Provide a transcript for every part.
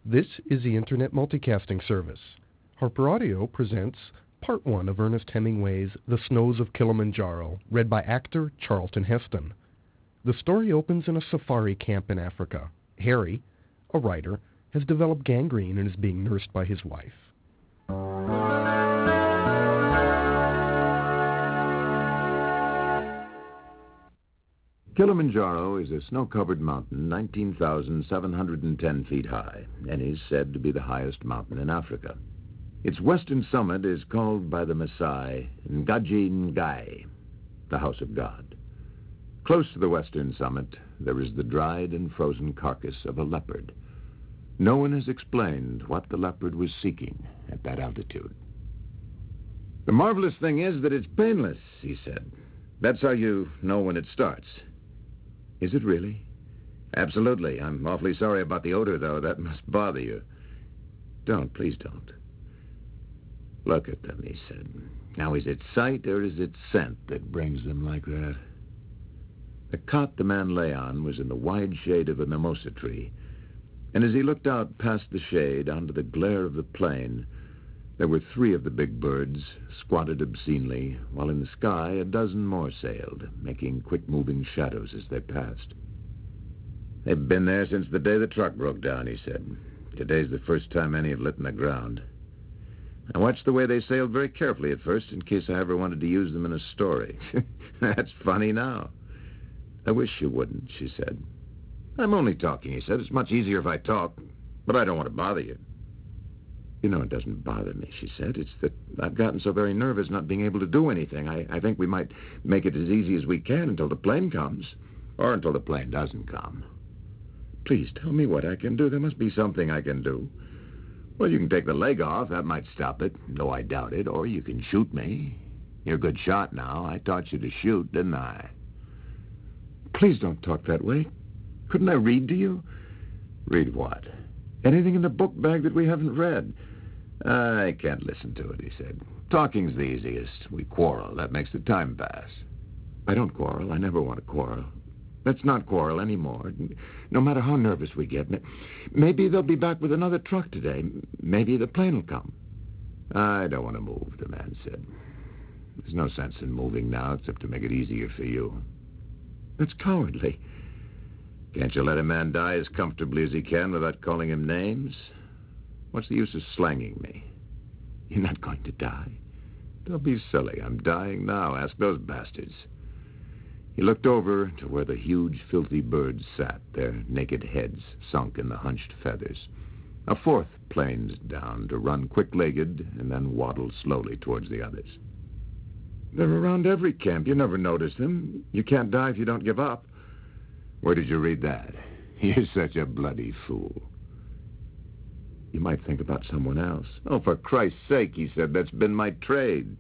This is the Internet Multicasting Service. Harper Audio presents Part 1 of Ernest Hemingway's The Snows of Kilimanjaro, read by actor Charlton Heston. The story opens in a safari camp in Africa. Harry, a writer, has developed gangrene and is being nursed by his wife. Kilimanjaro is a snow-covered mountain 19,710 feet high and is said to be the highest mountain in Africa. Its western summit is called by the Maasai Ngaji Ngai, the House of God. Close to the western summit, there is the dried and frozen carcass of a leopard. No one has explained what the leopard was seeking at that altitude. "The marvelous thing is that it's painless," he said. "That's how you know when it starts." "Is it really?" "Absolutely. I'm awfully sorry about the odor, though. That must bother you." "Don't, please don't." "Look at them," he said. "Now, is it sight or is it scent that brings them like that?" The cot the man lay on was in the wide shade of a mimosa tree, and as he looked out past the shade onto the glare of the plain, there were 3 of the big birds squatted obscenely, while in the sky a dozen more sailed, making quick-moving shadows as they passed. "They've been there since the day the truck broke down," he said. "Today's the first time any have lit in the ground. I watched the way they sailed very carefully at first in case I ever wanted to use them in a story." "That's funny now." "I wish you wouldn't," she said. "I'm only talking," he said. "It's much easier if I talk, but I don't want to bother you." "You know, it doesn't bother me," she said. "It's that I've gotten so very nervous not being able to do anything. I think we might make it as easy as we can until the plane comes, or until the plane doesn't come." "Please tell me what I can do. There must be something I can do." "Well, you can take the leg off. That might stop it, though I doubt it. Or you can shoot me. You're a good shot now. I taught you to shoot, didn't I?" "Please don't talk that way. Couldn't I read to you?" "Read what?" "Anything in the book bag that we haven't read." "I can't listen to it," he said. "Talking's the easiest. We quarrel. That makes the time pass." "I don't quarrel. I never want to quarrel. Let's not quarrel anymore, no matter how nervous we get. Maybe they'll be back with another truck today. Maybe the plane will come." "I don't want to move," the man said. "There's no sense in moving now except to make it easier for you." "That's cowardly." "Can't you let a man die as comfortably as he can without calling him names? What's the use of slanging me?" "You're not going to die." "Don't be silly. I'm dying now. Ask those bastards." He looked over to where the huge, filthy birds sat, their naked heads sunk in the hunched feathers. A 4th planed down to run quick-legged and then waddle slowly towards the others. "They're around every camp. You never notice them. You can't die if you don't give up." "Where did you read that?" "You're such a bloody fool." "You might think about someone else." "Oh, for Christ's sake," he said, "that's been my trade."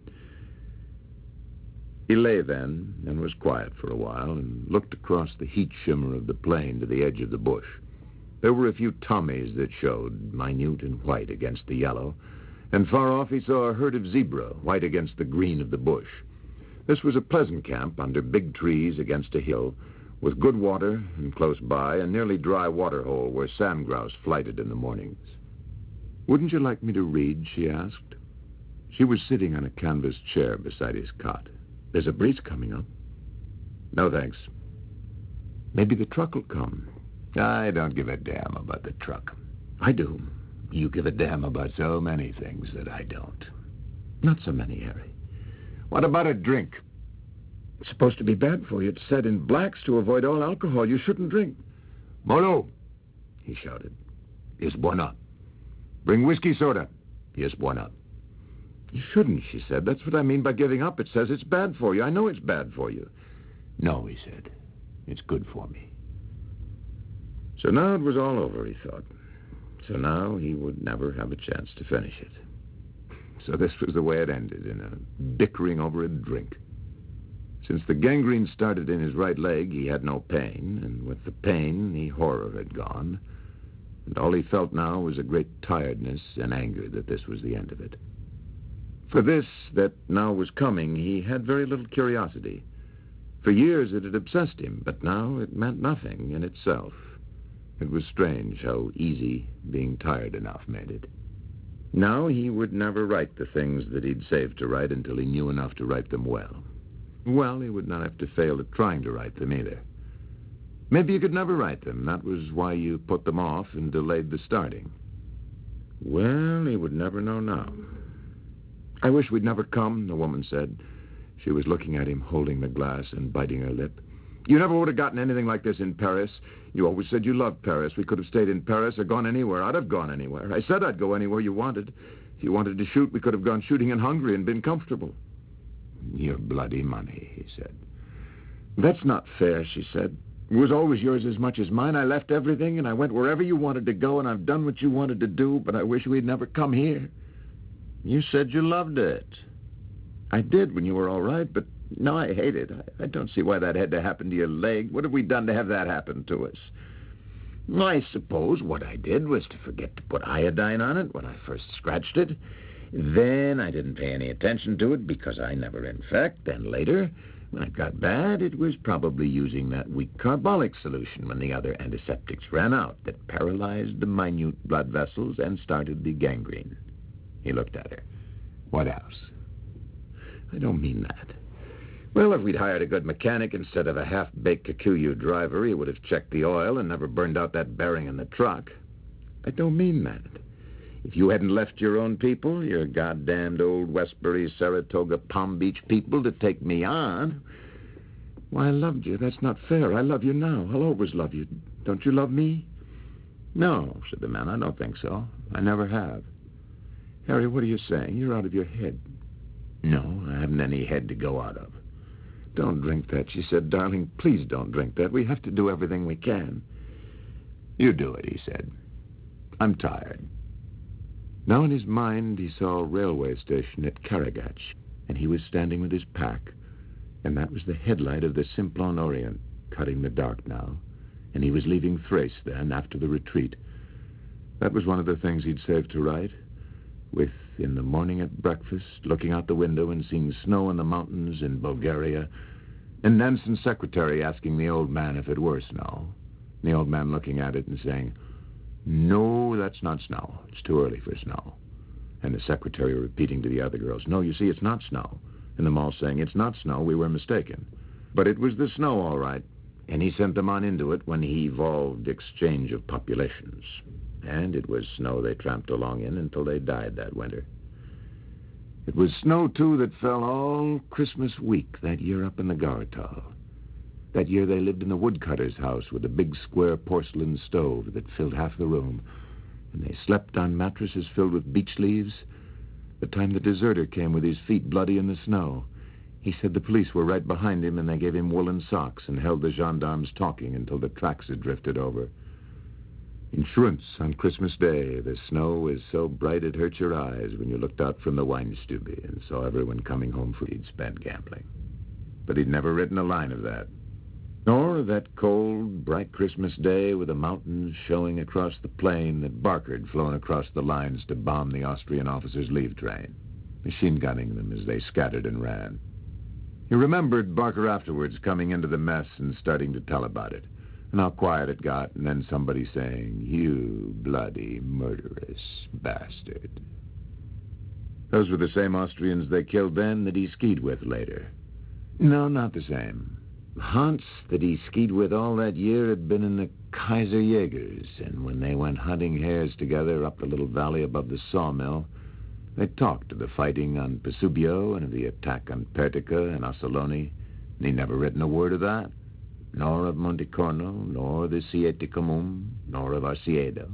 He lay then and was quiet for a while and looked across the heat shimmer of the plain to the edge of the bush. There were a few Tommies that showed, minute and white against the yellow, and far off he saw a herd of zebra, white against the green of the bush. This was a pleasant camp under big trees against a hill, with good water, and close by a nearly dry water hole where sandgrouse flighted in the mornings. "Wouldn't you like me to read?" she asked. She was sitting on a canvas chair beside his cot. "There's a breeze coming up." "No, thanks." "Maybe the truck will come." "I don't give a damn about the truck." "I do." "You give a damn about so many things that I don't." "Not so many, Harry." "What about a drink?" "It's supposed to be bad for you. It's said in blacks to avoid all alcohol. You shouldn't drink." "Molo!" he shouted. "Yes, buona." "Bring whiskey soda." "Yes, buona." "You shouldn't," she said. "That's what I mean by giving up. It says it's bad for you. I know it's bad for you." "No," he said. "It's good for me." So now it was all over, he thought. So now he would never have a chance to finish it. So this was the way it ended, in a bickering over a drink. Since the gangrene started in his right leg, he had no pain, and with the pain, the horror had gone, and all he felt now was a great tiredness and anger that this was the end of it. For this that now was coming, he had very little curiosity. For years it had obsessed him, but now it meant nothing in itself. It was strange how easy being tired enough made it. Now he would never write the things that he'd saved to write until he knew enough to write them well. Well, he would not have to fail at trying to write them either. Maybe you could never write them. That was why you put them off and delayed the starting. Well, he would never know now. I wish we'd never come, the woman said. She was looking at him, holding the glass and biting her lip. You never would have gotten anything like this in Paris. You always said you loved Paris. We could have stayed in Paris or gone anywhere. I'd have gone anywhere. I said I'd go anywhere you wanted. If you wanted to shoot, we could have gone shooting in Hungary and been comfortable. Your bloody money, he said. That's not fair, she said. It was always yours as much as mine. I left everything, and I went wherever you wanted to go, and I've done what you wanted to do, but I wish we'd never come here. You said you loved it. I did when you were all right, but now I hate it. I don't see why that had to happen to your leg. What have we done to have that happen to us? I suppose what I did was to forget to put iodine on it when I first scratched it. Then I didn't pay any attention to it because I never infect. Then later, when it got bad, it was probably using that weak carbolic solution when the other antiseptics ran out that paralyzed the minute blood vessels and started the gangrene. He looked at her. What else? I don't mean that. Well, if we'd hired a good mechanic instead of a half-baked Kikuyu driver, he would have checked the oil and never burned out that bearing in the truck. I don't mean that. If you hadn't left your own people, your goddamned old Westbury, Saratoga, Palm Beach people to take me on, why, I loved you. That's not fair. I love you now. I'll always love you. Don't you love me? No, said the man. I don't think so. I never have. Harry, what are you saying? You're out of your head. No, I haven't any head to go out of. Don't drink that, she said. Darling, please don't drink that. We have to do everything we can. You do it, he said. I'm tired. Now in his mind he saw a railway station at Karagach, and he was standing with his pack, and that was the headlight of the Simplon Orient, cutting the dark now, and he was leaving Thrace then, after the retreat. That was one of the things he'd saved to write, with, in the morning at breakfast, looking out the window and seeing snow in the mountains in Bulgaria, and Nansen's secretary asking the old man if it were snow, and the old man looking at it and saying, no, that's not snow. It's too early for snow. And the secretary repeating to the other girls, no, you see, it's not snow. And them all saying, it's not snow, we were mistaken. But it was the snow, all right. And he sent them on into it when he evolved exchange of populations. And it was snow they tramped along in until they died that winter. It was snow, too, that fell all Christmas week that year up in the Gartal. That year they lived in the woodcutter's house with a big square porcelain stove that filled half the room. And they slept on mattresses filled with beech leaves. The time the deserter came with his feet bloody in the snow, he said the police were right behind him and they gave him woolen socks and held the gendarmes talking until the tracks had drifted over. In Schruntz on Christmas Day, the snow is so bright it hurt your eyes when you looked out from the Weinstube and saw everyone coming home for he'd spent gambling. But he'd never written a line of that. Nor that cold, bright Christmas day with the mountains showing across the plain that Barker had flown across the lines to bomb the Austrian officers' leave train, machine gunning them as they scattered and ran. He remembered Barker afterwards coming into the mess and starting to tell about it, and how quiet it got, and then somebody saying, you bloody murderous bastard. Those were the same Austrians they killed then that he skied with later. No, not the same. Hans that he skied with all that year had been in the Kaiser Jägers, and when they went hunting hares together up the little valley above the sawmill, they talked of the fighting on Pesubio and of the attack on Pertica and Assoloni, and he'd never written a word of that, nor of Montecorno, nor the Siete Comum, nor of Arciedo.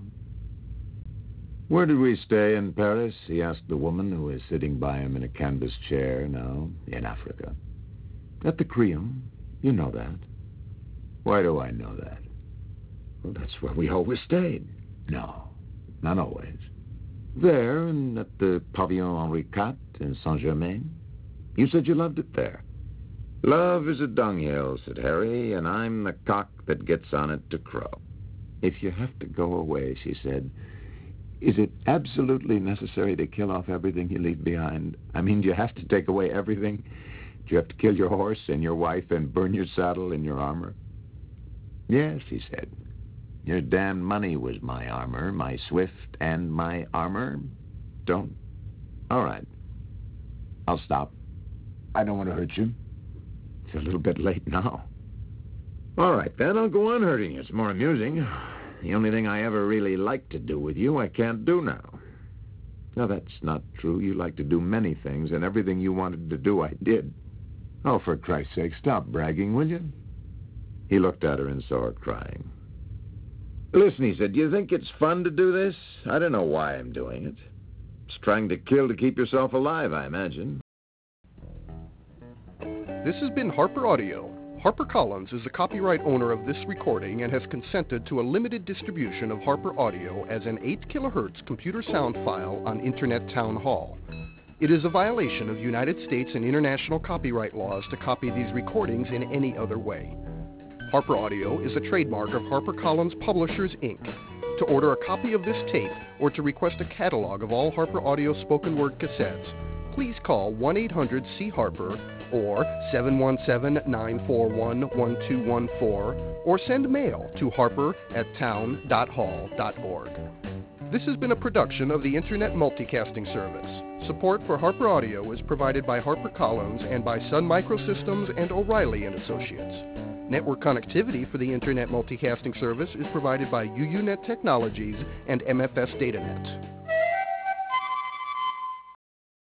Where did we stay in Paris? He asked the woman who was sitting by him in a canvas chair now, in Africa. At the Creum. You know that. Why do I know that? Well, that's where we always stayed. No, not always. There, and at the Pavillon Henri IV in Saint-Germain. You said you loved it there. Love is a dunghill, said Harry, and I'm the cock that gets on it to crow. If you have to go away, she said, is it absolutely necessary to kill off everything you leave behind? I mean, do you have to take away everything? Do you have to kill your horse and your wife and burn your saddle and your armor? Yes, he said. Your damn money was my armor, my swift and my armor. Don't? All right. I'll stop. I don't want to hurt you. It's a little bit late now. All right, then, I'll go on hurting you. It's more amusing. The only thing I ever really liked to do with you, I can't do now. No, that's not true. You like to do many things, and everything you wanted to do, I did. Oh, for Christ's sake, stop bragging, will you? He looked at her and saw her crying. Listen, he said, do you think it's fun to do this? I don't know why I'm doing it. It's trying to kill to keep yourself alive, I imagine. This has been Harper Audio. HarperCollins is the copyright owner of this recording and has consented to a limited distribution of Harper Audio as an 8 kilohertz computer sound file on Internet Town Hall. It is a violation of United States and international copyright laws to copy these recordings in any other way. Harper Audio is a trademark of HarperCollins Publishers, Inc. To order a copy of this tape or to request a catalog of all Harper Audio spoken word cassettes, please call 1-800-C-HARPER or 717-941-1214 or send mail to harper@town.hall.org. This has been a production of the Internet Multicasting Service. Support for Harper Audio is provided by HarperCollins and by Sun Microsystems and O'Reilly & Associates. Network connectivity for the Internet Multicasting Service is provided by UUNet Technologies and MFS DataNet.